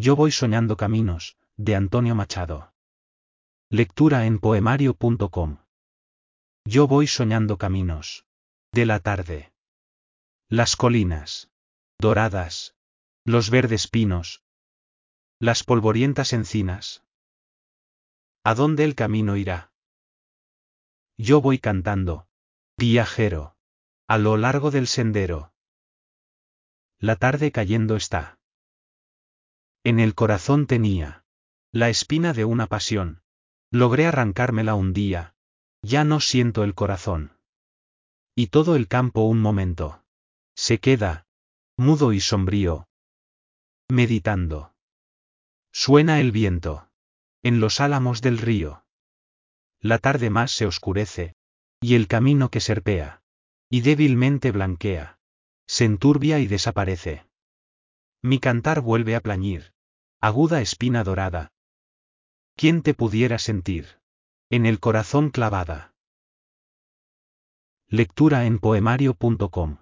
Yo voy soñando caminos, de Antonio Machado. Lectura en poemario.com. Yo voy soñando caminos. De la tarde. Las colinas. Doradas. Los verdes pinos. Las polvorientas encinas. ¿A dónde el camino irá? Yo voy cantando. Viajero. A lo largo del sendero. La tarde cayendo está. En el corazón tenía la espina de una pasión. Logré arrancármela un día. Ya no siento el corazón. Y todo el campo un momento se queda, mudo y sombrío, meditando. Suena el viento en los álamos del río. La tarde más se oscurece, y el camino que serpea y débilmente blanquea se enturbia y desaparece. Mi cantar vuelve a plañir, aguda espina dorada. ¿Quién te pudiera sentir en el corazón clavada? Lectura en poemario.com